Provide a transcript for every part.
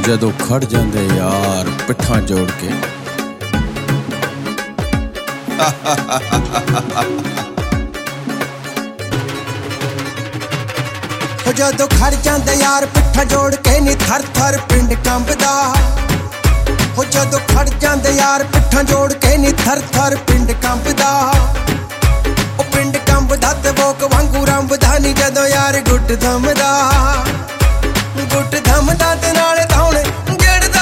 जदों खड़ जांदे यार पिट्ठां जोड़ के। जदों खड़ जांदे यार पिट्ठां जोड़ के नी थर थर पिंड कंबदा। जदों खड़ जांदे यार पिट्ठां जोड़ के नी थर थर पिंड कंबदा। पिंड कंबदा ते बोक वांगू रंबदा नी जदों यार गुट थमदा। गुट थमदा ते नाल धौणे गिरदा।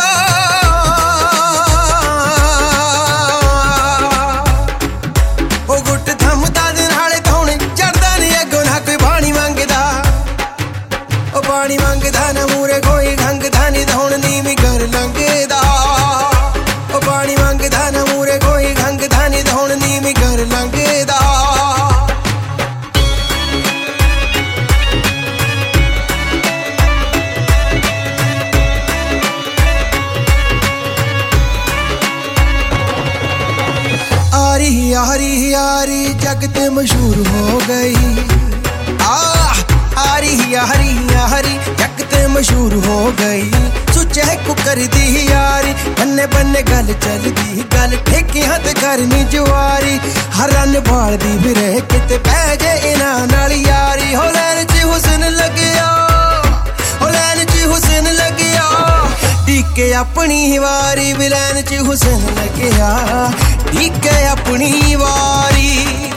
गुट थमदा ते नाल धौणे चढ़दा नी अगों ना कोई पानी मंगदा। पानी मंगदा ना मूरे कोई खंगदा नी धौण नीवी कर लंघदा। पानी मंगदा ना मूरे कोई खंगदा नी धौण नीवी कर लंघदा। आरी यारी यारी जगत मशहूर हो गई। आरी यारी यारी जगत मशहूर हो गई। सुचे कुकर दी यारी बन्ने बन्ने गल चलदी। गल ठेकियां ते करनी जुआरी। हरन भालदी फिरे किते पै जे इना नाल यारी। हो लैन च हुसन लगिया। हो लैन च हुसन लगिया। टीके अपनी वारी भी लैन च हुसन लगिया। टीके अपनी वारी।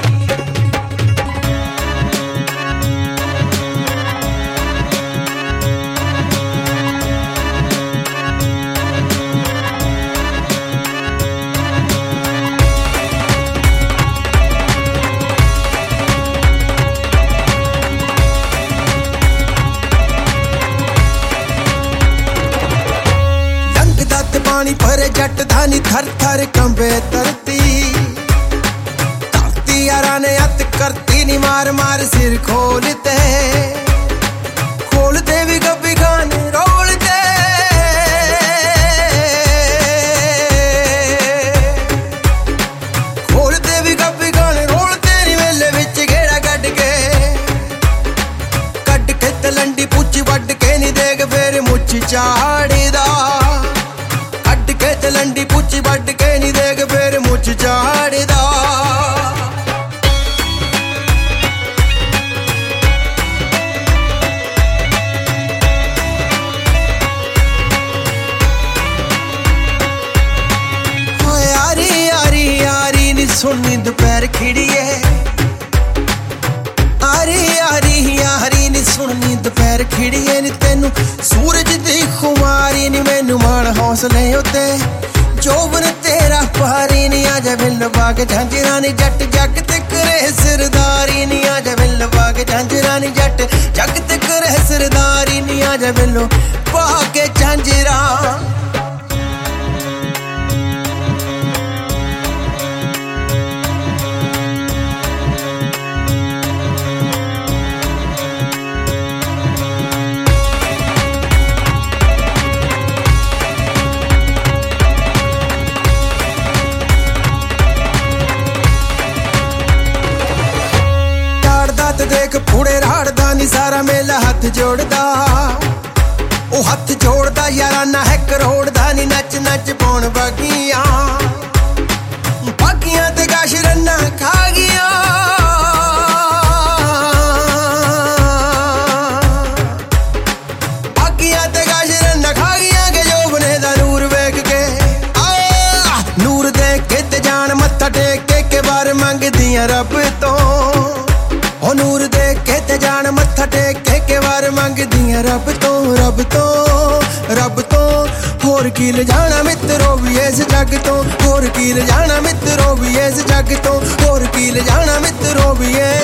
पानी भरे जट धानी थर थर कंबे धरती। धरती यारा ने अत करती नी मार मार सिर खोलते। खोलते भी गब्बी खान रोलते। खोलते भी गब्बी खान रोलते नी वेले विच घेड़ा कट के तलंडी पुछ वड के नी देख फिर मुछ चाड़दा। लंडी पुछ वड के नी देख फिर मुछ चाड़दा। यारी यारी यारी नी सुननी दोपहर खिड़िए। यारी यारी यारी नी सुननी दोपहर खिड़िए नी तेनू सूरज दी खुमारी नी मैनू मान हौसले उत्ते। जोबन तेरा पारी नी आजा बिल बाग झांजरा नी जट जग ते करे सरदारी नी आजा बिल बाग झांजरा नी जट जग ते करे सरदारी नी आजा बिलो बाग झांजरा। देख फूड़े राड़दा नी सारा मेला हथ जोड़दा। ओ हथ जोड़दा यारा ना है करोड़दा नी नच नच पौन बागियां। बागियां ते गश रन्ना खा गिया। बागियां ते गश रन्ना खा गिया के जोबने दा नूर वेख के। नूर देख के ते जान मत्था टेक के बार मंगदियां रब तो। ओ नूर देख के ते जान मत्था टेक के वार मंगदियां रब तो रब तो रब तो। होर की ले जाना मित्रों भी इस जग तो। होर की ले जाना मित्रों भी इस जग तो। होर की ले जाना मित्रों भी